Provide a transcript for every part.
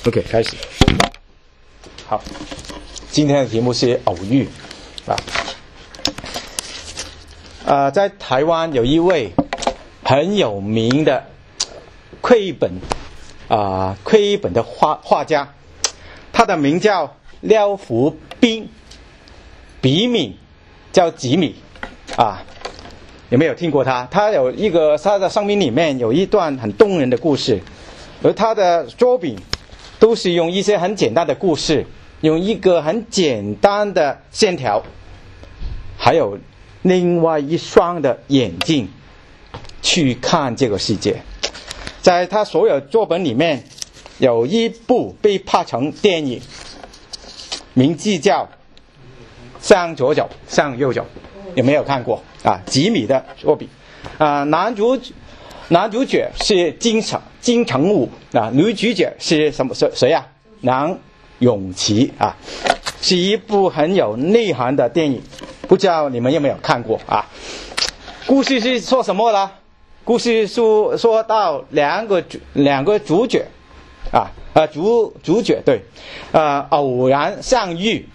OK， 开始。好，今天的题目是偶遇在台湾有一位很有名的绘本的画家，他的名叫廖福斌，笔名叫吉米有没有听过他？他的生命里面有一段很动人的故事，而他的作品都是用一些很简单的故事，用一个很简单的线条，还有另外一双的眼睛去看这个世界。在他所有作品里面，有一部被拍成电影，名字叫向左走向右走，有没有看过吉米的作品男主角是金城武女主角是谁呀？梁咏琪是一部很有内涵的电影，不知道你们有没有看过故事是说什么呢？故事说到两个主角主角对偶然相遇，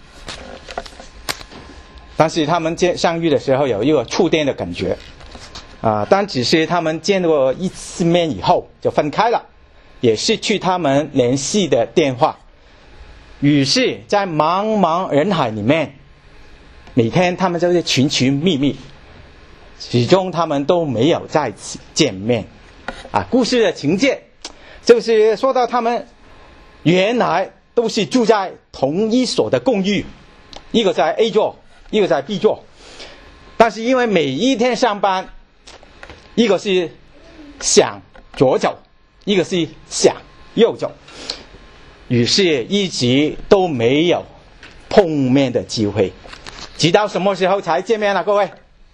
但是他们相遇的时候有一个触电的感觉但只是他们见过一次面以后就分开了，也失去他们联系的电话。于是在茫茫人海里面，每天他们就是寻寻觅觅，始终他们都没有再次见面故事的情节就是说到他们原来都是住在同一所的公寓，一个在 A 座，一个在 B 座，但是因为每一天上班，一个是想左走，一个是想右走，于是一直都没有碰面的机会，直到什么时候才见面了？各位，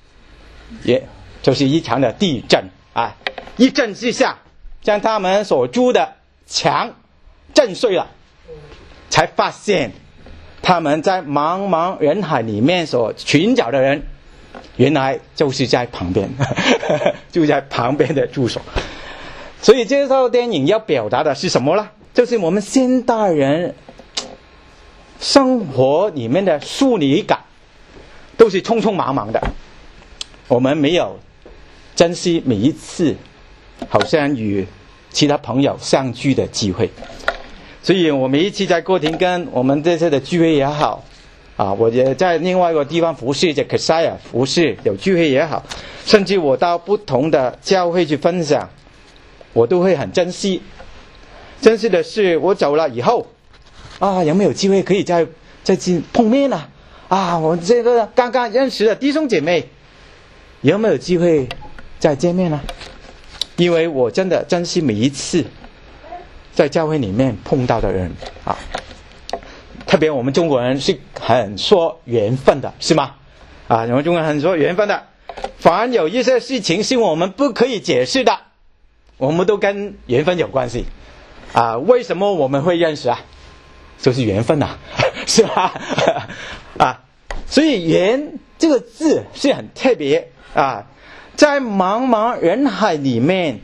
就是一场的地震一震之下将他们所住的墙震碎了，才发现他们在茫茫人海里面所寻找的人，原来就是在旁边就在旁边的住所。所以这套电影要表达的是什么呢？就是我们现代人生活里面的疏离感都是匆匆忙忙的，我们没有珍惜每一次好像与其他朋友相聚的机会。所以我每一次在哥廷根我们这次的聚会也好我也在另外一个地方服侍，在克塞尔服侍有聚会也好，甚至我到不同的教会去分享，我都会很珍惜。珍惜的是我走了以后有没有机会可以再碰面我这个刚刚认识的弟兄姐妹有没有机会再见面呢？因为我真的珍惜每一次在教会里面碰到的人特别我们中国人是很说缘分的，是吗？我们中国人很说缘分的，凡有一些事情是我们不可以解释的，我们都跟缘分有关系为什么我们会认识就是缘分是吧所以缘这个字是很特别在茫茫人海里面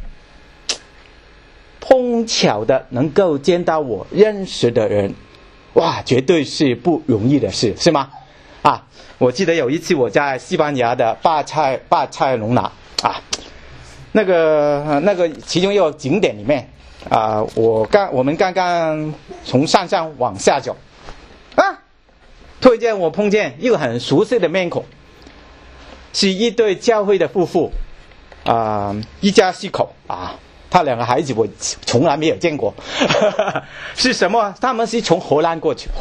碰巧的能够见到我认识的人，绝对是不容易的事，是吗？我记得有一次我在西班牙的巴塞隆纳那个其中一个景点里面我们刚刚从山上往下走突然间我碰见一个很熟悉的面孔，是一对教会的夫妇一家四口他两个孩子我从来没有见过是什么？他们是从荷兰过去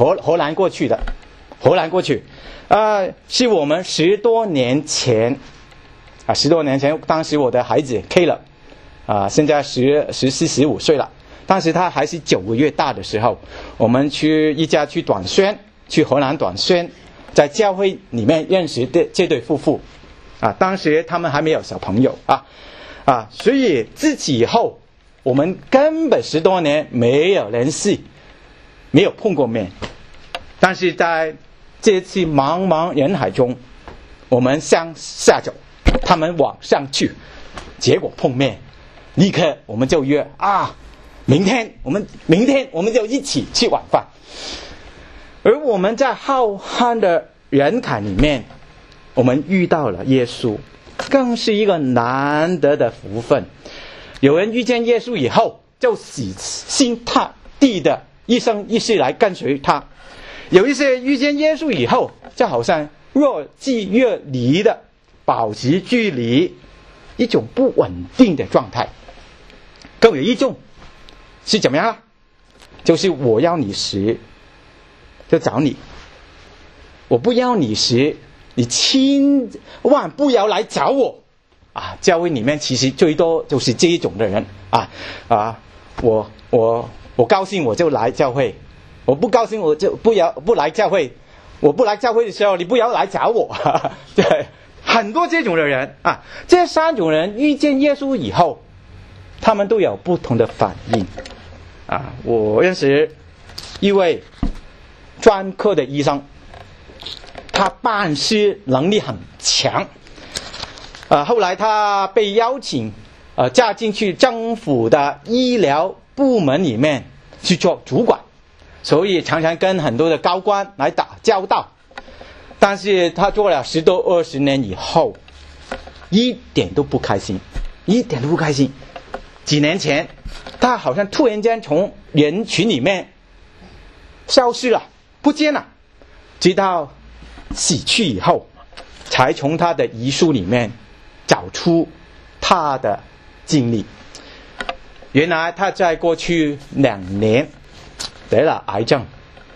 是我们10多年前当时我的孩子 K 了现在14、15岁了，当时他还是9个月大的时候，我们一家去短宣，去荷兰短宣，在教会里面认识的这对夫妇当时他们还没有小朋友所以自此以后我们根本10多年没有联系，没有碰过面，但是在这次茫茫人海中，我们向下走，他们往上去，结果碰面，立刻我们就约明天我们就一起吃晚饭。而我们在浩瀚的人海里面，我们遇到了耶稣，更是一个难得的福分。有人遇见耶稣以后，就死心塌地的一生一世来跟随他；有一些遇见耶稣以后，就好像若即若离的保持距离，一种不稳定的状态。更有一种是怎么样？就是我要你时就找你，我不要你时你千万不要来找我啊！教会里面其实最多就是这一种的人我高兴我就来教会，我不高兴我就不来教会，我不来教会的时候你不要来找我。对，很多这种的人啊，这三种人遇见耶稣以后，他们都有不同的反应啊。我认识一位专科的医生，他办事能力很强，后来他被邀请加进去政府的医疗部门里面去做主管，所以常常跟很多的高官来打交道。但是他做了10多20年以后，一点都不开心。几年前他好像突然间从人群里面消失了，不见了，直到死去以后，才从他的遗书里面找出他的经历。原来他在过去2年得了癌症，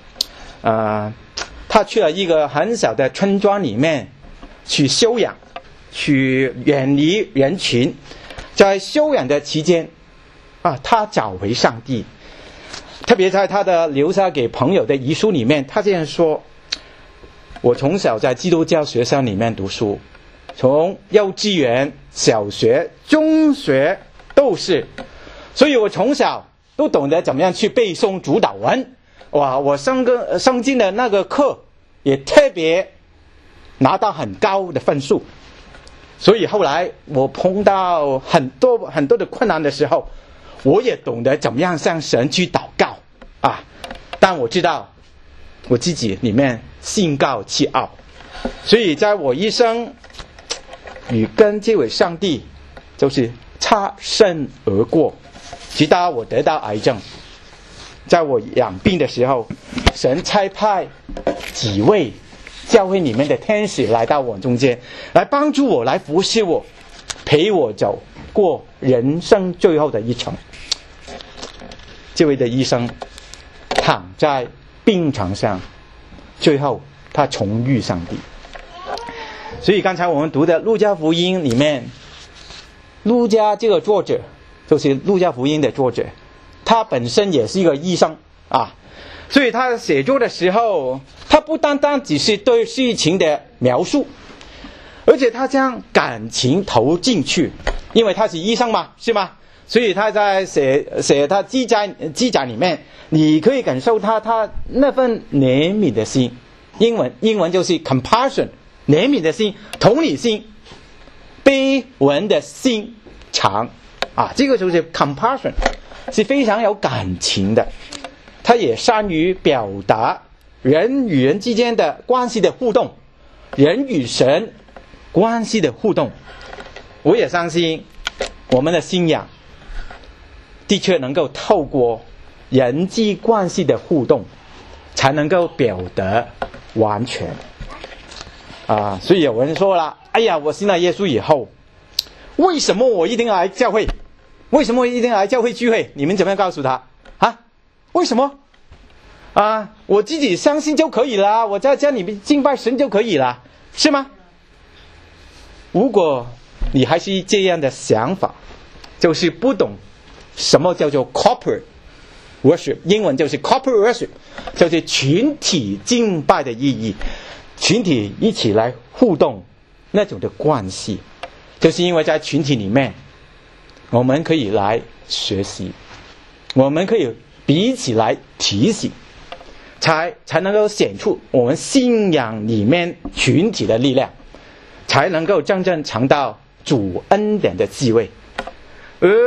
他去了一个很小的村庄里面去休养，去远离人群。在休养的期间他找回上帝。特别在他的留下给朋友的遗书里面，他这样说：我从小在基督教学校里面读书，从幼稚园、小学、中学都是，所以我从小都懂得怎么样去背诵主祷文。哇，我上进的那个课也特别拿到很高的分数。所以后来我碰到很多的困难的时候，我也懂得怎么样向神去祷告但我知道我自己里面心高气傲，所以在我一生与跟这位上帝就是擦身而过，直到我得到癌症。在我养病的时候，神差派几位教会里面的天使来到我中间，来帮助我，来服侍我，陪我走过人生最后的一程。这位的医生躺在病床上，最后他重遇上帝。所以刚才我们读的路加福音里面，路加这个作者就是路加福音的作者，他本身也是一个医生所以他写作的时候，他不单单只是对事情的描述，而且他将感情投进去，因为他是医生嘛，是吗？所以他在写他记载里面，你可以感受他那份怜悯的心，英文就是 compassion， 怜悯的心，同理心，悲悯的心肠这个就是 compassion， 是非常有感情的。他也善于表达人与人之间的关系的互动，人与神关系的互动。我也相信我们的信仰的确能够透过人际关系的互动才能够表达完全所以有人说了，哎呀，我信了耶稣以后，为什么我一定要来教会？为什么一定要来教会聚会？你们怎么样告诉他为什么我自己相信就可以了，我在家里面敬拜神就可以了，是吗？如果你还是这样的想法，就是不懂什么叫做 corporate worship， 英文就是 corporate worship， 就是群体敬拜的意义，群体一起来互动那种的关系。就是因为在群体里面，我们可以来学习，我们可以彼此来提醒，才能够显出我们信仰里面群体的力量，才能够真正尝到主恩典的滋味。而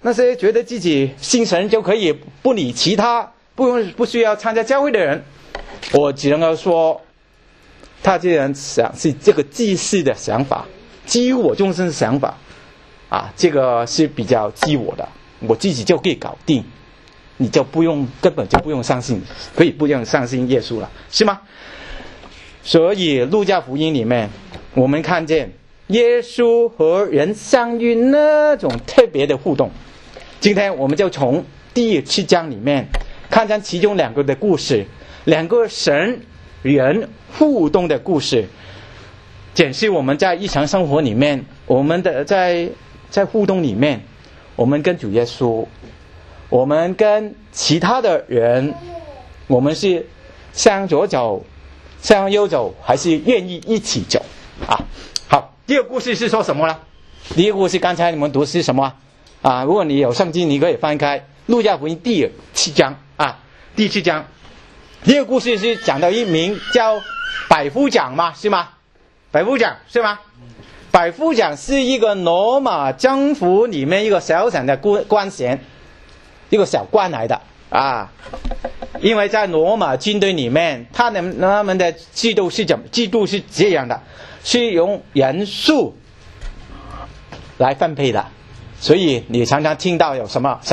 那些觉得自己信神就可以不理其他不需要参加教会的人，我只能够说，他这人想是这个祭祀的想法，基于我众生的想法啊，这个是比较基于我的，我自己就可以搞定，你就根本就不用相信，可以不用相信耶稣了，是吗？所以路加福音里面我们看见耶稣和人相遇那种特别的互动。今天我们就从第7章里面看见其中2个的故事，2个神人互动的故事，检视我们在日常生活里面，我们的在互动里面，我们跟主耶稣，我们跟其他的人，我们是向左走向右走，还是愿意一起走啊？好，第二个故事是说什么呢？第一个故事刚才你们读是什么啊？如果你有圣经，你可以翻开路加福音第7章啊，第7章。第二个故事是讲到一名叫百夫长嘛，是吗？百夫长是吗？百夫长是一个罗马政府里面一个小小的官衔，一个小官来的啊。因为在罗马军队里面，他们的制度是这样的，是用人数来分配的，所以你常常听到有什么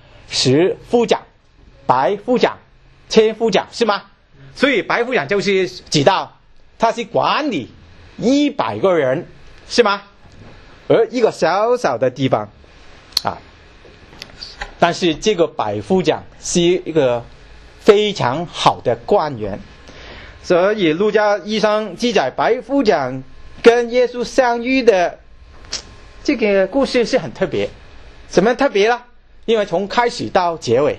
10夫长、百夫长、千夫长，是吗？所以百夫长就是知道他是管理100个人，是吗？而一个小小的地方啊，但是这个百夫长是一个非常好的官员，所以路加医生记载百夫长跟耶稣相遇的这个故事是很特别。怎么特别呢？因为从开始到结尾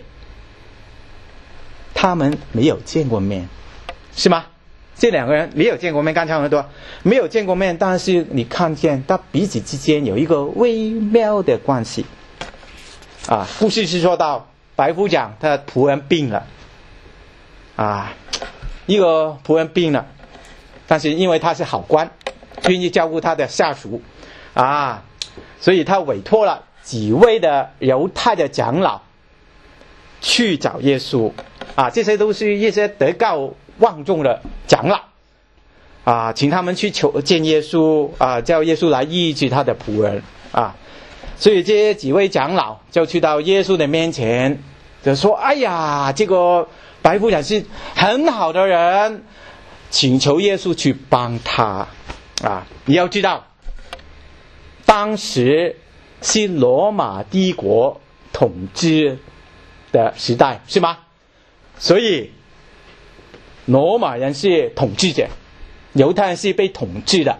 他们没有见过面，是吗？这2个人没有见过面，刚才我们说没有见过面，但是你看见他彼此之间有一个微妙的关系啊。故事是说到百夫长他的仆人病了啊，一个仆人病了，但是因为他是好官，愿意照顾他的下属啊，所以他委托了几位的犹太的长老去找耶稣啊，这些都是一些德高望重的长老啊，请他们去求见耶稣啊，叫耶稣来医治他的仆人啊。所以这几位长老就去到耶稣的面前，就说：“哎呀，这个百夫长是很好的人，请求耶稣去帮他啊。”你要知道，当时是罗马帝国统治的时代，是吗？所以罗马人是统治者，犹太人是被统治的，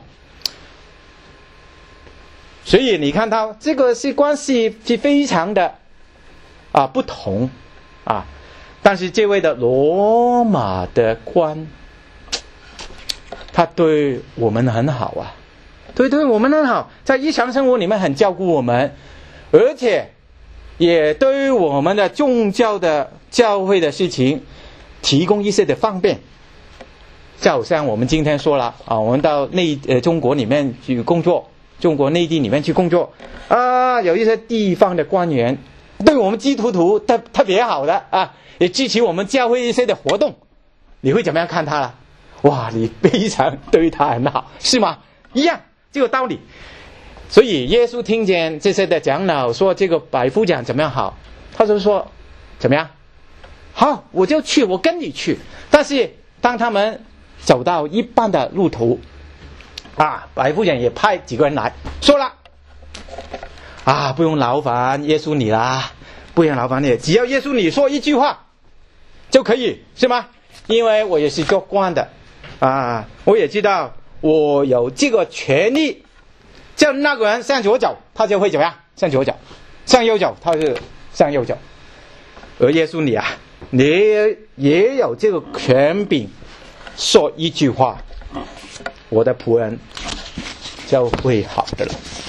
所以你看到这个是关系是非常的不同啊。但是这位的罗马的官，他对我们很好啊，对我们很好，在日常生活里面很照顾我们，而且也对我们的宗教的教会的事情提供一些的方便。就好像我们今天说了啊，我们到中国里面去工作，中国内地里面去工作啊，有一些地方的官员对我们基督徒特别好的啊，也支持我们教会一些的活动，你会怎么样看他了？哇，你非常对他很好，是吗？一样这个道理。所以耶稣听见这些的长老说这个百夫长怎么样好，他就说怎么样好，我就去，我跟你去。但是当他们走到一半的路途啊，百夫长也派几个人来说了啊，不用劳烦耶稣你啦，不用劳烦你，只要耶稣你说一句话就可以，是吗？因为我也是做官的啊，我也知道我有这个权利，叫那个人向左走，他就会怎么样？向左走；向右走，他就向右走。而耶稣你啊，你也有这个权柄，说一句话，我的仆人就会好的了。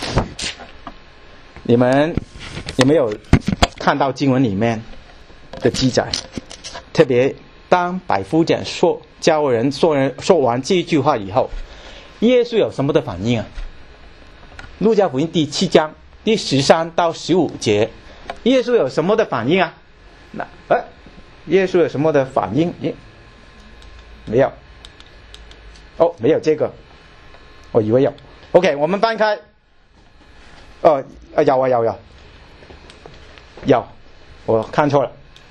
你们有没有看到经文里面的记载？特别当百夫长教人说完这句话以后，耶稣有什么的反应啊？路加福音第7章第13到15节耶稣有什么的反应啊？耶稣有什么的反应？没有。没有这个，我以为有。OK， 我们翻开。有，我看错了。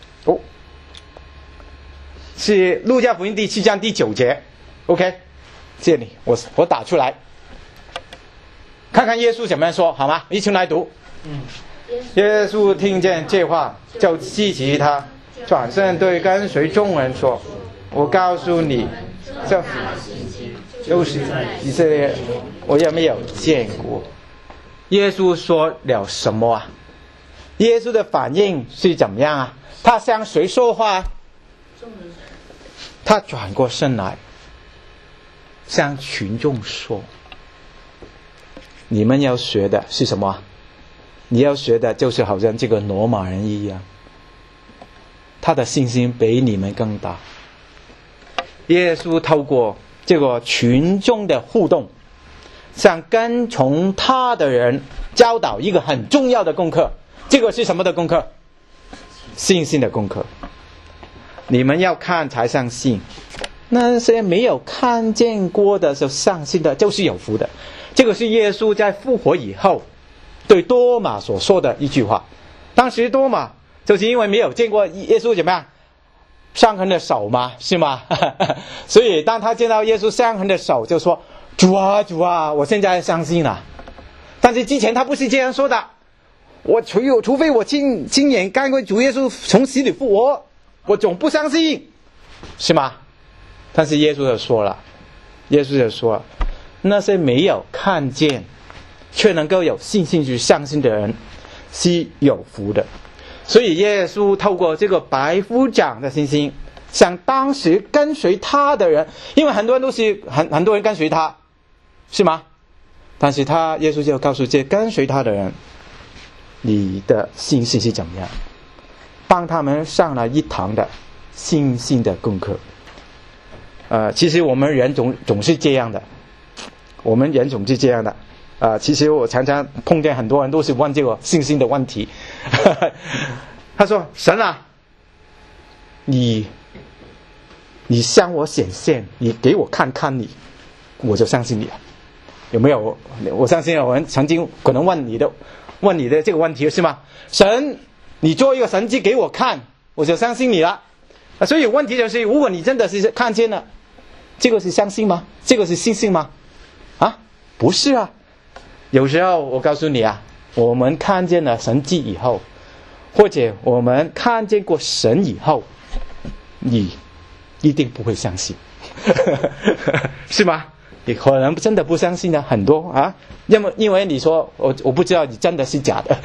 是路加福音第7章第9节。OK， 这里我打出来，看看耶稣怎么样说，好吗？一起来读。耶稣听见这话，就记起他，转身对跟随众人说：“我告诉你，这就是在以色列，我也没有见过。”耶稣说了什么啊？耶稣的反应是怎么样啊？他向谁说话？他转过身来，向群众说：“你们要学的是什么？你要学的就是好像这个罗马人一样，他的信心比你们更大。”耶稣透过这个群众的互动，向跟从他的人教导一个很重要的功课。这个是什么的功课？信心的功课。你们要看才相信，那些没有看见过的就相信的，就是有福的。这个是耶稣在复活以后对多马所说的一句话。当时多马就是因为没有见过耶稣怎么样伤痕的手嘛，是吗？所以当他见到耶稣伤痕的手，就说：“主啊，主啊，我现在相信了。”但是之前他不是这样说的，除非我亲眼看过主耶稣从死里复活，我总不相信，是吗？但是耶稣就说了，那些没有看见却能够有信心去相信的人是有福的。所以耶稣透过这个百夫长的信心，向当时跟随他的人，因为很多人都是很多人跟随他，是吗？但是耶稣就告诉这跟随他的人，你的信心是怎么样，帮他们上了一堂的信心的功课。其实我们人总是这样的，其实我常常碰见很多人都是问这个信心的问题。他说：“神啊，你向我显现，你给我看看你，我就相信你了。”有没有？我相信有人曾经可能问你的这个问题，是吗？神，你做一个神迹给我看，我就相信你了。所以问题就是，如果你真的是看见了，这个是相信吗？这个是信心吗？不是啊。有时候我告诉你啊，我们看见了神迹以后，或者我们看见过神以后，你一定不会相信。是吗？你可能真的不相信的很多啊，因为你说我不知道你真的是假的。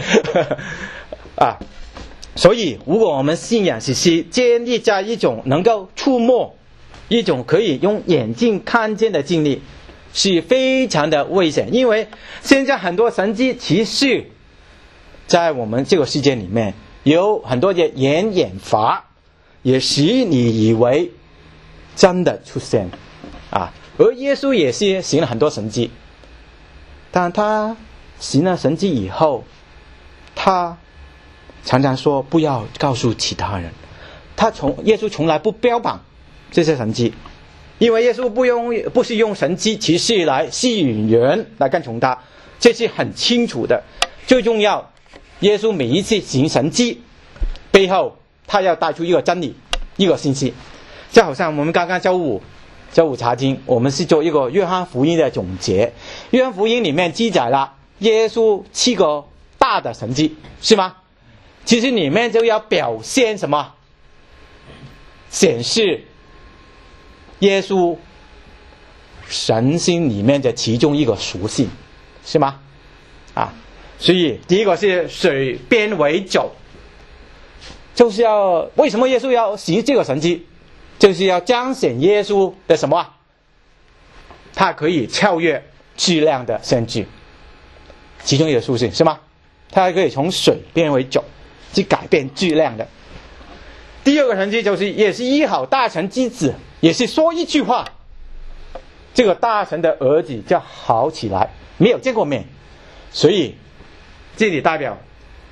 所以如果我们信仰是建立在一种能够触摸，一种可以用眼睛看见的经历，是非常的危险。因为现在很多神迹奇事在我们这个世界里面有很多的演法，也使你以为真的出现而耶稣也是行了很多神迹，但他行了神迹以后，他常常说不要告诉其他人。耶稣从来不标榜这些神迹，因为耶稣不是用神迹奇事来吸引人来跟从他，这是很清楚的。最重要，耶稣每一次行神迹背后，他要带出一个真理，一个信息。就好像我们刚刚周五查经，我们是做一个约翰福音的总结。约翰福音里面记载了耶稣7个大的神迹，是吗？其实里面就要表现什么？显示耶稣神性里面的其中一个属性，是吗？所以第一个是水变为酒，就是为什么耶稣要行这个神迹？就是要彰显耶稣的什么？他可以超越质量的限制，其中一个属性，是吗？他还可以从水变为酒，去改变质量的。第二个神迹就是也是医好大臣之子，也是说一句话，这个大臣的儿子就好起来，没有见过面，所以这里代表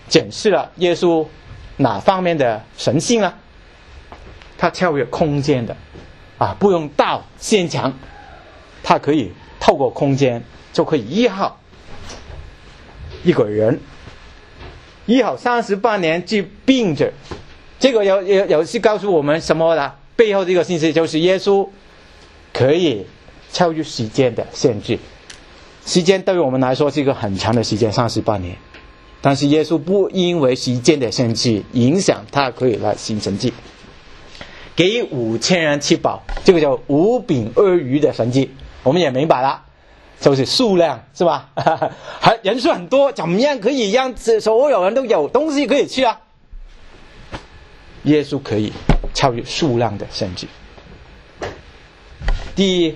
检视了耶稣哪方面的神性呢？他超越空间的不用到现场，他可以透过空间就可以医好一个人，医好38年治病者。这个有是告诉我们什么的？背后这个信息就是耶稣可以超越时间的限制。时间对于我们来说是一个很长的时间，38年，但是耶稣不因为时间的限制影响他可以来行神迹，给5000人吃饱，这个叫5饼2鱼的神迹，我们也明白了，就是数量是吧？人数很多，怎么样可以让所有人都有东西可以吃啊？耶稣可以超越数量的神迹。第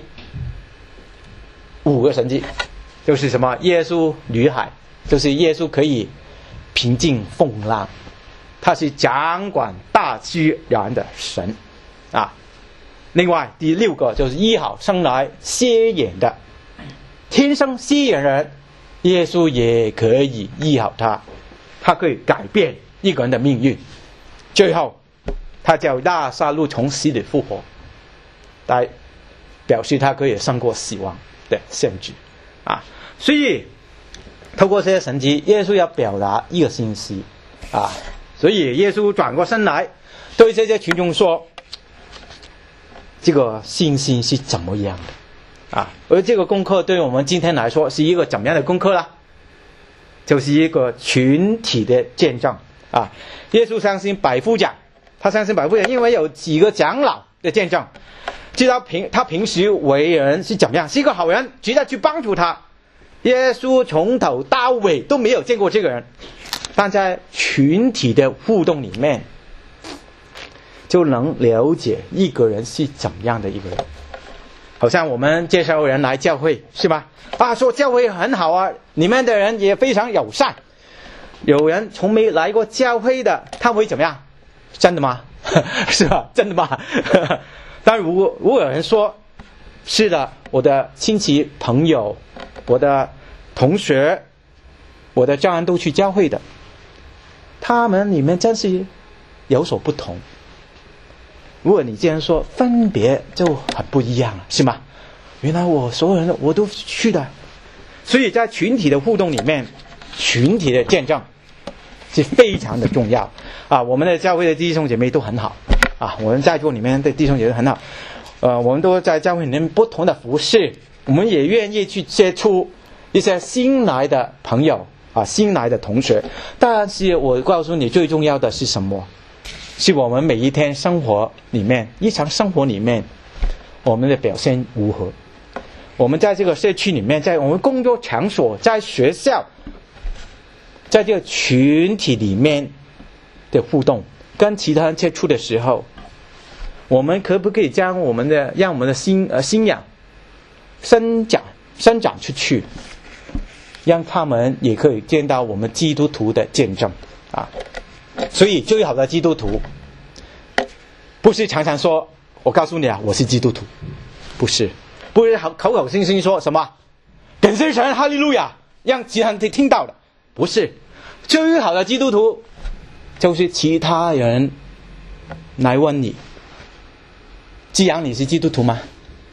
5个神迹就是什么？耶稣女海，就是耶稣可以平静风浪，他是掌管大自然的神另外第6个就是医好生来瞎眼的，天生瞎眼人，耶稣也可以医好他，他可以改变一个人的命运。最后他叫拉撒路从死里复活，来表示他可以胜过死亡的限制所以透过这些神迹，耶稣要表达一个信息所以耶稣转过身来对这些群众说，这个信心是怎么样的而这个功课对我们今天来说是一个怎么样的功课呢？就是一个群体的见证耶稣相信百夫长，他相信百夫长因为有几个长老的见证，知道他平时为人是怎么样，是一个好人，值得去帮助他。耶稣从头到尾都没有见过这个人，但在群体的互动里面就能了解一个人是怎么样的一个人。好像我们介绍人来教会是吧？说教会很好里面的人也非常友善。有人从没来过教会的，他会怎么样？真的吗？是吧？真的吗？但如果有人说是的，我的亲戚朋友，我的同学，我的家人都去教会的，他们里面真是有所不同。如果你这样说，分别就很不一样了，是吗？原来我所有人我都去的。所以在群体的互动里面，群体的见证是非常的重要我们的教会的弟兄姐妹都很好我们在座里面的弟兄姐妹很好我们都在教会里面不同的服事，我们也愿意去接触一些新来的朋友新来的同学。但是我告诉你，最重要的是什么？是我们每一天生活里面，日常生活里面我们的表现如何。我们在这个社区里面，在我们工作场所，在学校，在这个群体里面的互动，跟其他人接触的时候，我们可不可以让我们的信仰伸展出去，让他们也可以见到我们基督徒的见证所以最好的基督徒不是常常说我告诉你我是基督徒，不是口口声声说什么感谢神哈利路亚让其他人听到的，不是。最好的基督徒就是其他人来问你，既然你是基督徒吗？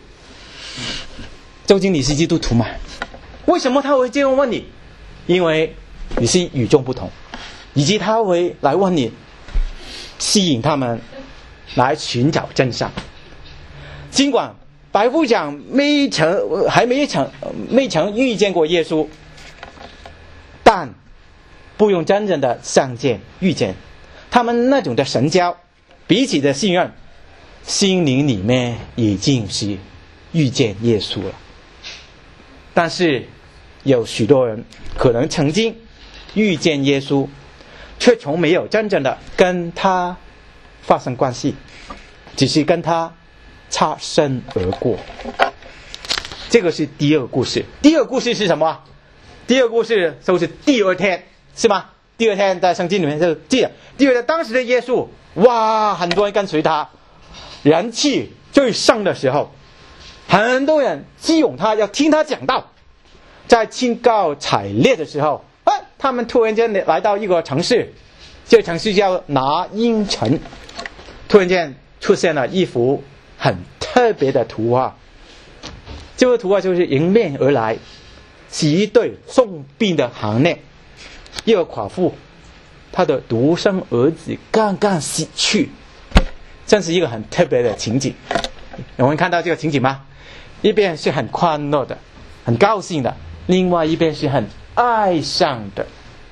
究竟你是基督徒吗？为什么他会这样问你？因为你是与众不同，以及他会来问你，吸引他们来寻找真相。尽管百夫长没曾遇见过耶稣，但不用真正的相见遇见，他们那种的神交，彼此的信任，心灵里面已经是遇见耶稣了。但是有许多人可能曾经遇见耶稣，却从没有真正的跟他发生关系，只是跟他擦身而过。这个是第二个故事。第二个故事是什么？第二个故事就是第二天，是吗？第二天在圣经里面就记得，第二天当时的耶稣，很多人跟随他，人气最盛的时候，很多人激拥他要听他讲道。在兴高采烈的时候， 他们突然间来到一个城市，这个城市叫拿因城，突然间出现了一幅很特别的图画。这幅图画就是迎面而来，是一对送殡的行列，一个寡妇，她的独生儿子刚刚死去，真是一个很特别的情景。有人看到这个情景吗？一边是很欢乐的，很高兴的，另外一边是很哀伤的。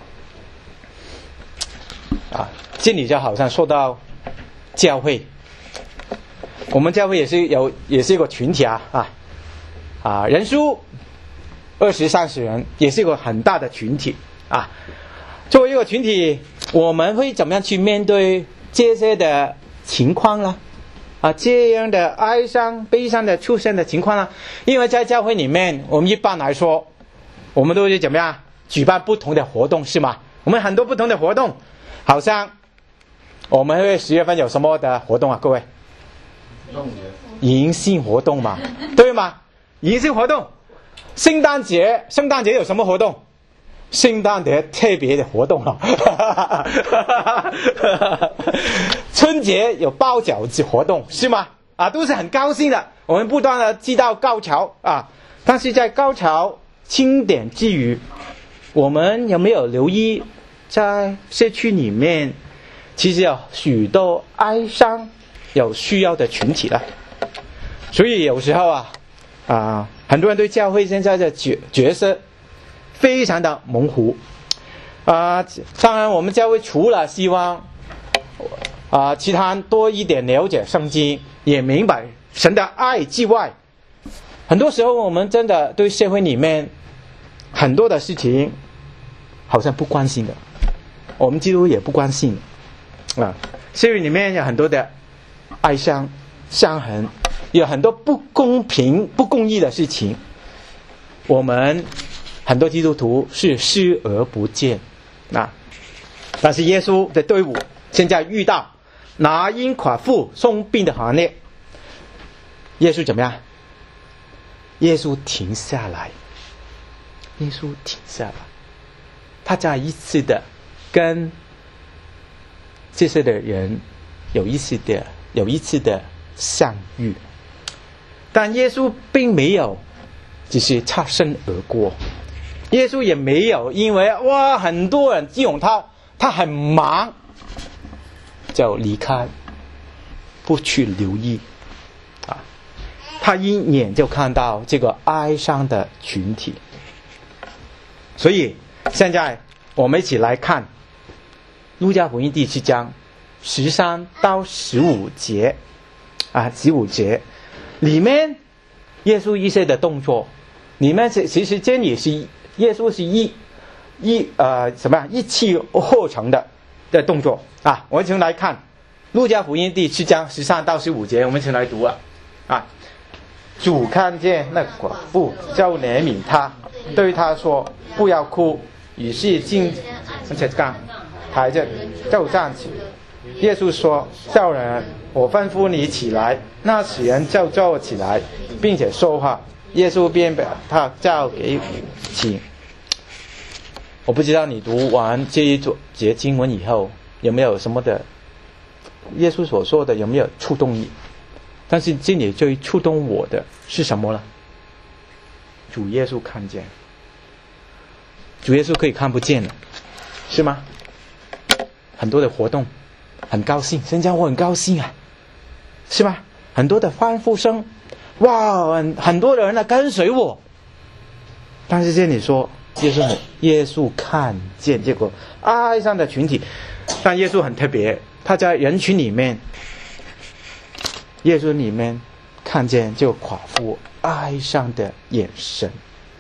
这里就好像说到教会，我们教会也是一个群体人数20-30人，也是一个很大的群体啊。作为一个群体，我们会怎么样去面对这些的情况呢？这样的哀伤、悲伤的出现的情况呢？因为在教会里面，我们一般来说，我们都是怎么样举办不同的活动，是吗？我们很多不同的活动，好像我们会10月份有什么的活动啊？各位，迎新活动嘛，对吗？迎新活动，圣诞节有什么活动？圣诞节特别的活动春节有包饺子活动，是吗？都是很高兴的，我们不断的知道高潮但是在高潮庆典之余，我们有没有留意在社区里面其实有许多哀伤有需要的群体了？所以有时候很多人对教会现在的角色非常的模糊当然我们教会除了希望其他人多一点了解圣经，也明白神的爱之外，很多时候我们真的对社会里面很多的事情好像不关心的，我们基督也不关心社会里面有很多的哀伤、伤痕，有很多不公平、不公义的事情，我们很多基督徒是视而不见但是耶稣的队伍现在遇到拿因寡妇送殡的行列，耶稣怎么样？耶稣停下来，他再一次的跟这些的人有一次的相遇，但耶稣并没有只是擦身而过，耶稣也没有因为很多人基拥他很忙就离开，不去留意他一眼就看到这个哀伤的群体。所以现在我们一起来看路加福音第7章13到15节15节里面耶稣一些的动作，里面其实这里是耶稣是一气呵成的动作我们一起来看路加福音第7章13到15节，我们一起来读主看见那寡妇，就怜悯他，对他说不要哭，于是进抬着就站起。耶稣说少人，我吩咐你起来。那死人就坐起来，并且说话。耶稣便把他交给母亲。我不知道你读完这一节经文以后有没有什么的耶稣所说的有没有触动你？但是这里最触动我的是什么呢？主耶稣看见，主耶稣可以看不见了，是吗？很多的活动很高兴，现在我很高兴是吗？很多的欢呼声，很多的人来跟随我。但是这里说耶稣看见这个哀伤的群体，但耶稣很特别，他在人群里面，耶稣里面看见这个寡妇哀伤的眼神，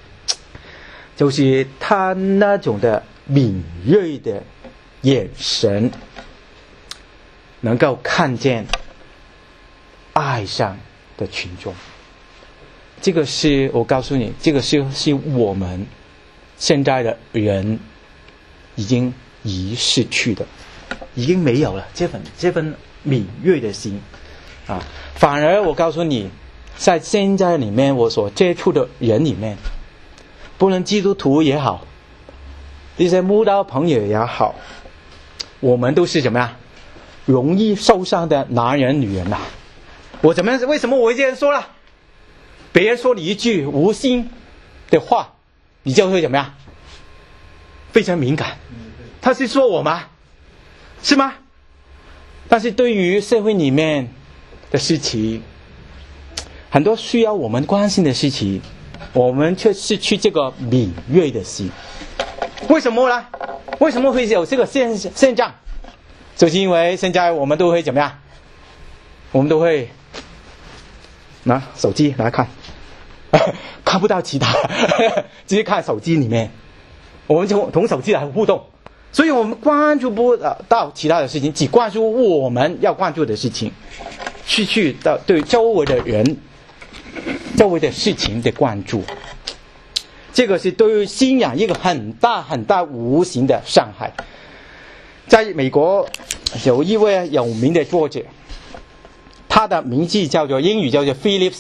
就是他那种的敏锐的眼神，能够看见哀伤的群众。这个是我告诉你，这个是我们现在的人已经失去的，已经没有了这份敏锐的心反而我告诉你，在现在里面我所接触的人里面，不论基督徒也好， 一些慕道朋友也好，我们都是怎么样容易受伤的男人女人呐。我怎么样？为什么我会这样说了？别人说你一句无心的话，你就会怎么样？非常敏感。他是说我吗？是吗？但是对于社会里面的事情，很多需要我们关心的事情，我们却失去这个敏锐的心。为什么呢？为什么会有这个现象？就是因为现在我们都会怎么样？我们都会拿手机来看，看不到其他，直接看手机里面，我们就同手机来互动，所以我们关注不到其他的事情，只关注我们要关注的事情，失去到对周围的人、周围的事情的关注。这个是对于信仰一个很大很大无形的伤害。在美国有一位有名的作者，他的名字叫做英语叫做 Philip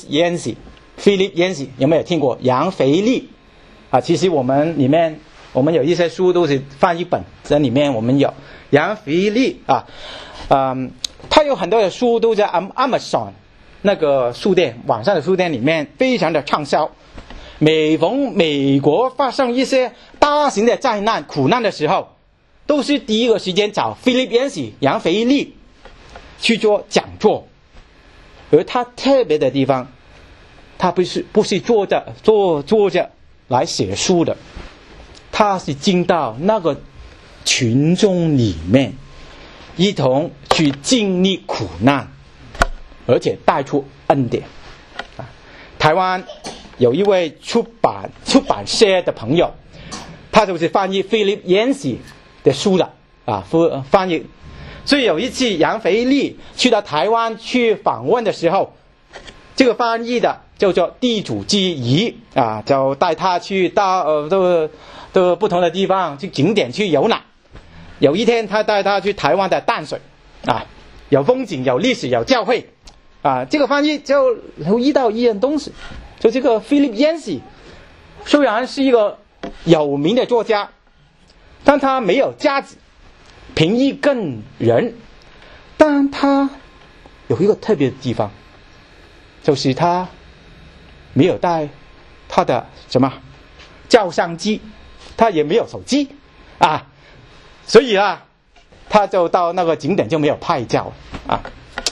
Yancey， 有没有听过？杨腓力啊，其实我们里面我们有一些书都是翻译本，在里面我们有杨腓力啊，他有很多的书都在 Amazon 那个书店，网上的书店里面非常的畅销。每逢美国发生一些大型的灾难、苦难的时候，都是第一个时间找 Philip Yancey 杨腓力去做讲座。而他特别的地方，他不是坐着来写书的，他是进到那个群众里面，一同去经历苦难，而且带出恩典。台湾有一位出版社的朋友，他就是翻译 Philip Yancey 的书的翻译。所以有一次杨腓力去到台湾去访问的时候，这个翻译的叫做地主之谊啊，就带他去到都不同的地方去景点去游览。有一天他带他去台湾的淡水啊，有风景有历史有教会啊，这个翻译就遇到一样东西，就这个 Philip Yancey 虽然是一个有名的作家，但他没有家子，平易近人，但他有一个特别的地方，就是他没有带他的什么照相机，他也没有手机啊，所以啊，他就到那个景点就没有拍照啊。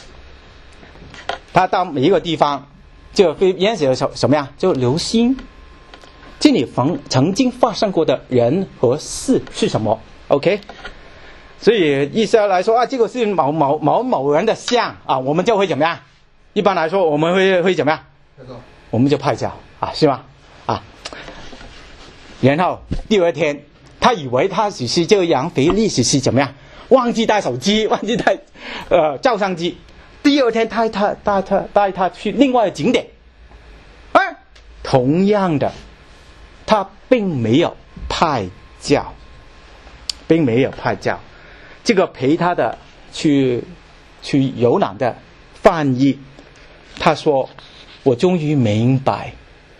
他到每一个地方就演写什么呀？就留心这里曾经发生过的人和事是什么 ？OK。所以意思来说啊，这个是某人的像啊，我们就会怎么样？一般来说我们会怎么样？我们就拍照啊，是吗？啊，然后第二天他以为他只是这个杨腓力只是怎么样？忘记带手机，忘记带照相机。第二天带他去另外的景点，同样的，他并没有拍照，这个陪他的去游览的翻译，他说：“我终于明白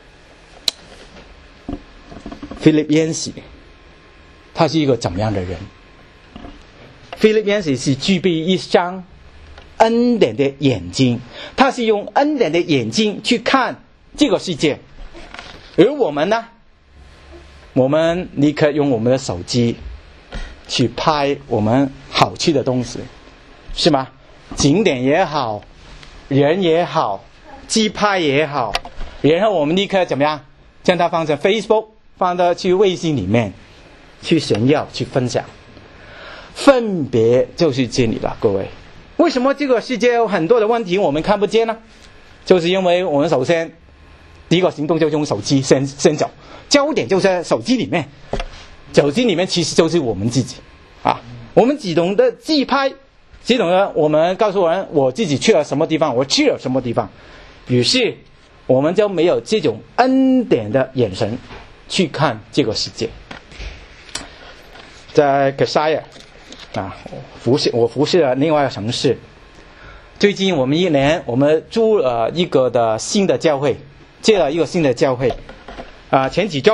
，Philip Yancey 他是一个怎么样的人。Philip Yancey 是具备一双恩典的眼睛，他是用恩典的眼睛去看这个世界，而我们呢，我们立刻用我们的手机。”去拍我们好吃的东西，是吗？景点也好，人也好，自拍也好，然后我们立刻怎么样？将它放在 Facebook， 放到去微信里面，去炫耀，去分享。分别就是这里了，各位。为什么这个世界有很多的问题我们看不见呢？就是因为我们首先第一个行动就用手机先走，焦点就在手机里面。手机里面其实就是我们自己啊，我们只懂得自拍，只懂得我们告诉人我自己去了什么地方，我去了什么地方，于是我们就没有这种恩典的眼神去看这个世界。在格沙耶啊，我服侍了另外一个城市，最近我们我们租了一个的新的教会，建了一个新的教会啊，前几周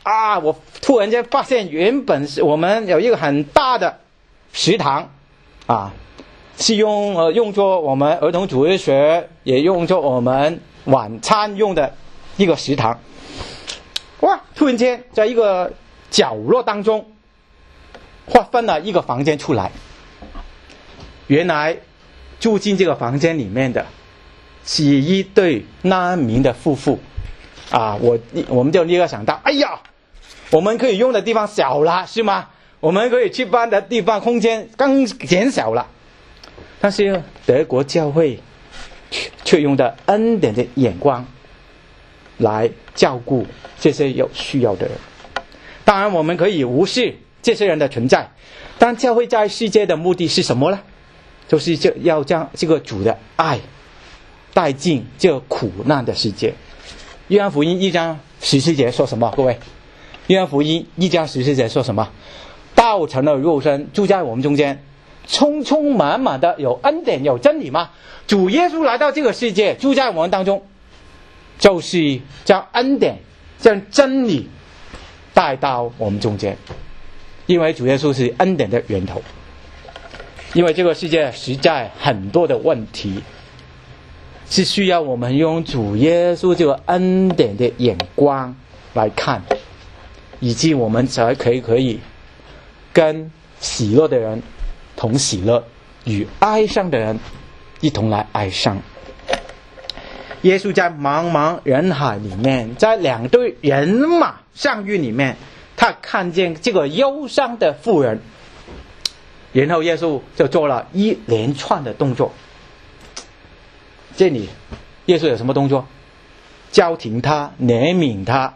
我突然间发现原本是我们有一个很大的食堂是用作我们儿童主日学，也用作我们晚餐用的一个食堂。突然间在一个角落当中划分了一个房间出来，原来住进这个房间里面的是一对难民的夫妇我们就立刻想到，我们可以用的地方小了，是吗？我们可以去办的地方空间更减小了。但是德国教会却用的恩典的眼光来照顾这些有需要的人。当然我们可以无视这些人的存在，但教会在世界的目的是什么呢？就是要将这个主的爱带进这苦难的世界。约翰福音1章14节说什么？各位，约翰福音1章14节说什么？道成了肉身，住在我们中间，充充满满的有恩典有真理吗？主耶稣来到这个世界，住在我们当中，就是将恩典将真理带到我们中间。因为主耶稣是恩典的源头。因为这个世界实在很多的问题是需要我们用主耶稣这个恩典的眼光来看，以及我们才可以跟喜乐的人同喜乐，与哀伤的人一同来哀伤。耶稣在茫茫人海里面，在2队人马相遇里面，他看见这个忧伤的妇人，然后耶稣就做了一连串的动作。这里耶稣有什么动作？叫停他，怜悯他，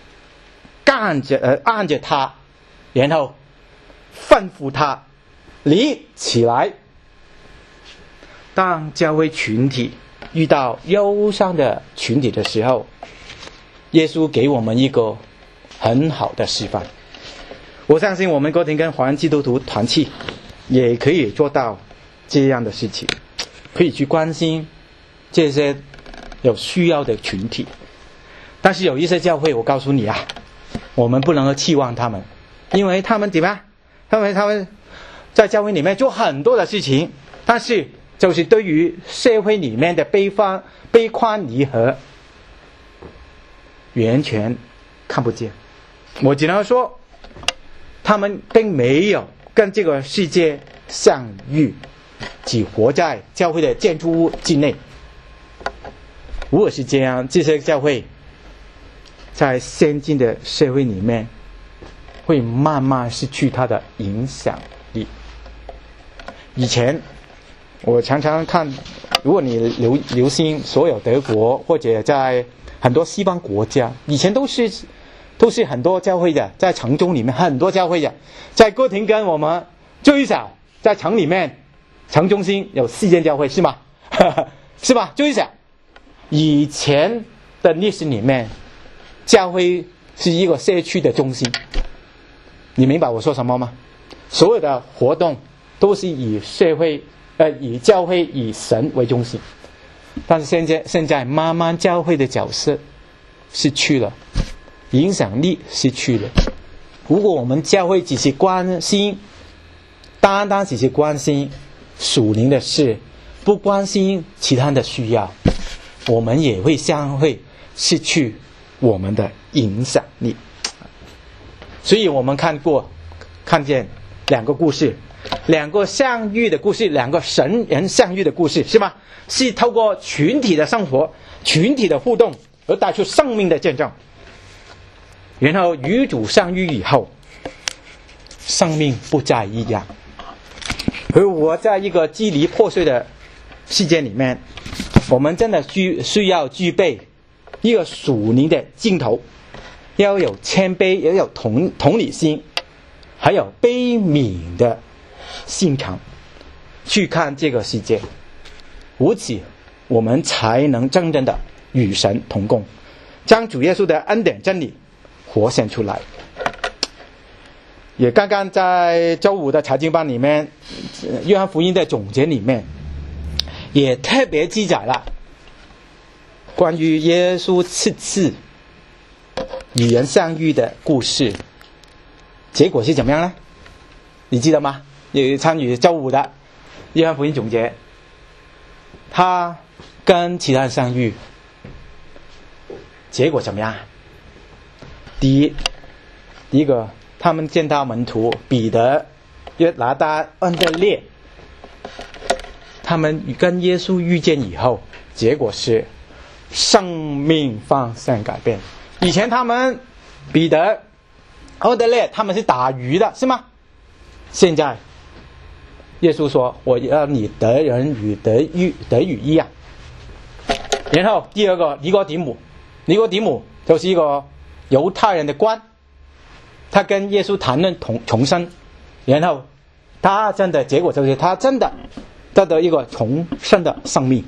按着他，然后吩咐他立起来。当教会群体遇到忧伤的群体的时候，耶稣给我们一个很好的示范。我相信我们哥廷根华人基督徒团契也可以做到这样的事情，可以去关心这些有需要的群体。但是有一些教会，我告诉你我们不能够期望他们，因为他们怎么样？他们在教会里面做很多的事情，但是就是对于社会里面的悲欢离合完全看不见。我只能说他们并没有跟这个世界相遇，只活在教会的建筑物之内。如果是这样，这些教会在先进的社会里面会慢慢失去它的影响力。以前我常常看，如果你留心所有德国或者在很多西方国家，以前都是很多教会的，在城中里面很多教会的。在哥廷根我们最少在城里面，城中心有4间教会，是吗？是吧？最少。以前的历史里面，教会是一个社区的中心。你明白我说什么吗？所有的活动都是以教会以神为中心。但是现在慢慢教会的角色失去了，影响力失去了。如果我们教会只是单单只是关心属灵的事，不关心其他的需要，我们也会失去我们的影响力。所以我们看见2个故事，2个相遇的故事，2个神人相遇的故事，是吗？是透过群体的生活、群体的互动而带出生命的见证。然后与主相遇以后，生命不再一样。而我在一个支离破碎的世界里面，我们真的需要具备一个属灵的镜头，要有谦卑，要有同理心，还有悲悯的心肠去看这个世界。如此我们才能真正的与神同工，将主耶稣的恩典真理活现出来。也刚刚在周5的财经班里面，约翰福音的总结里面也特别记载了关于耶稣7次与人相遇的故事，结果是怎么样呢？你记得吗？有参与周五的约翰福音总结，他跟其他人相遇，结果怎么样？第一个，他们见到门徒彼得、约拿单、安德烈，他们跟耶稣遇见以后，结果是生命方向改变。以前他们彼得、安德烈他们是打鱼的，是吗？现在耶稣说，我要你得人与得鱼一样。然后第二个，尼哥底母就是一个犹太人的官，他跟耶稣谈论重生，然后他真的结果就是他真的得到一个重生的生命。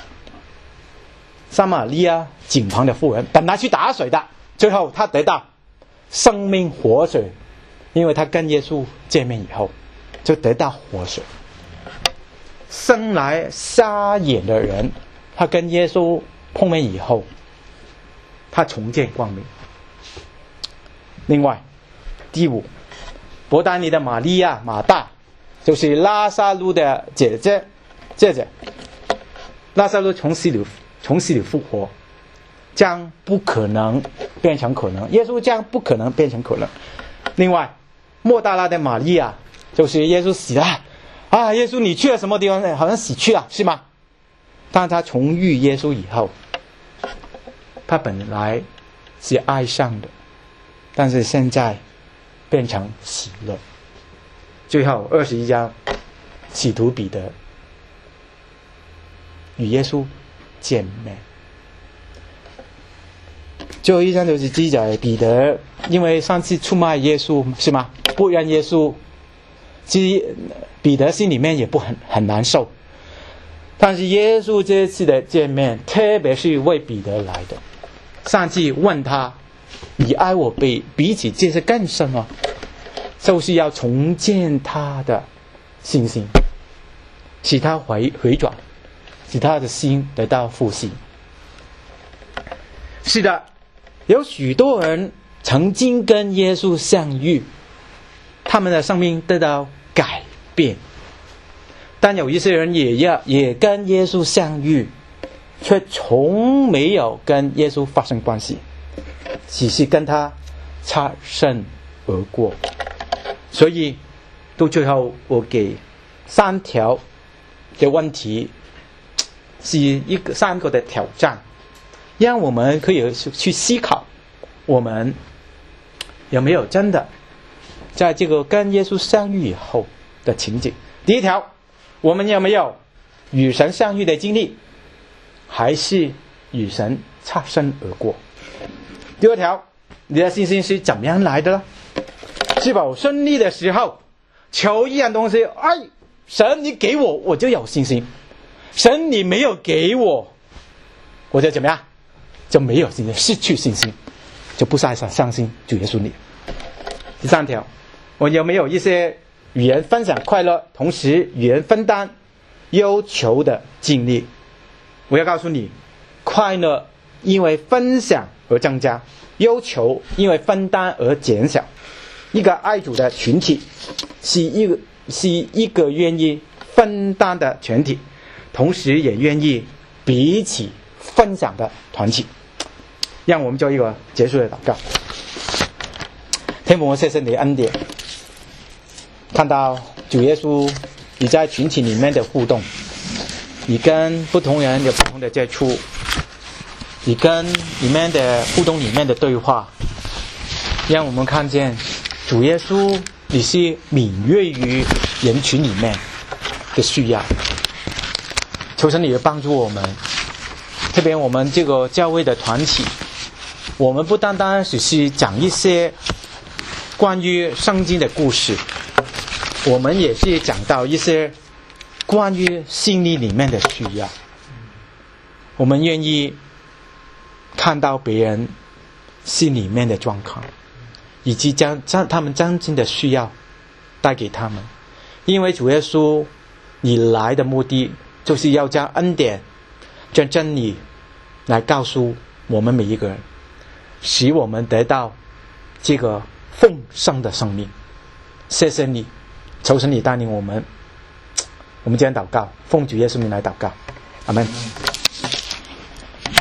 撒玛利亚井旁的妇人本来去打水的，最后他得到生命活水，因为他跟耶稣见面以后就得到活水。生来瞎眼的人，他跟耶稣碰面以后，他重见光明。另外第五，伯大尼的玛利亚马大，就是拉撒路的姐姐，拉撒路从死里复活，将不可能变成可能，耶稣将不可能变成可能。另外莫大拉的玛利亚，就是耶稣死了啊，耶稣你去了什么地方？好像死去了，是吗？当他重遇耶稣以后，他本来是哀伤的，但是现在变成喜乐。最后21章，使徒彼得与耶稣见面。最后一章就是记载彼得因为上次出卖耶稣，是吗？不认耶稣，其实彼得心里面也很难受。但是耶稣这次的见面，特别是为彼得来的。上次问他，你爱我比起这些更深吗？就是要重建他的信心，使他回转，使他的心得到复兴。是的，有许多人曾经跟耶稣相遇，他们的生命得到改变。但有一些人也跟耶稣相遇，却从没有跟耶稣发生关系，只是跟他擦身而过。所以到最后我给3条的问题，是3个的挑战，让我们可以去思考，我们有没有真的在这个跟耶稣相遇以后的情景。第一条，我们有没有与神相遇的经历，还是与神擦身而过？第二条，你的信心是怎么样来的呢？是否顺利的时候求一样东西，神你给我，我就有信心；神你没有给我，我就怎么样，就没有信心，失去信心，就不再相信主耶稣你。第3条，我有没有一些与人分享快乐，同时与人分担忧愁的经历？我要告诉你，快乐因为分享而增加，忧愁因为分担而减少。一个爱主的群体是一个愿意分担的群体，同时也愿意彼此分享的团体。让我们做一个结束的祷告。天父，我谢谢你的恩典，看到主耶稣你在群体里面的互动，你跟不同人有不同的接触，你跟里面的互动里面的对话，让我们看见主耶稣你是敏锐于人群里面的需要。求神你也帮助我们，特别我们这个教会的团体，我们不单单只是讲一些关于圣经的故事，我们也是讲到一些关于心理里面的需要。我们愿意看到别人心里面的状况，以及将他们真正的需要带给他们。因为主耶稣你来的目的就是要将恩典将真理来告诉我们每一个人， 使我们得到这个丰盛的生命。谢谢你，求神你带领我们。我们今天祷告，奉主耶稣名来祷告，阿们。